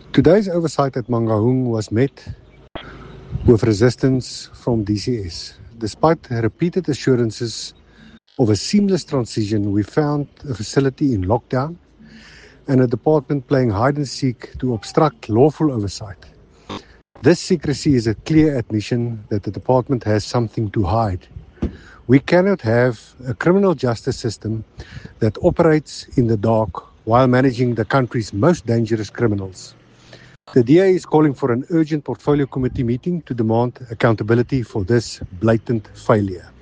Today's oversight at Mangaung was met with resistance from DCS. Despite repeated assurances of a seamless transition, we found a facility in lockdown and a department playing hide and seek to obstruct lawful oversight. This secrecy is a clear admission that the department has something to hide. We cannot have a criminal justice system that operates in the dark while managing the country's most dangerous criminals. The DA is calling for an urgent portfolio committee meeting to demand accountability for this blatant failure.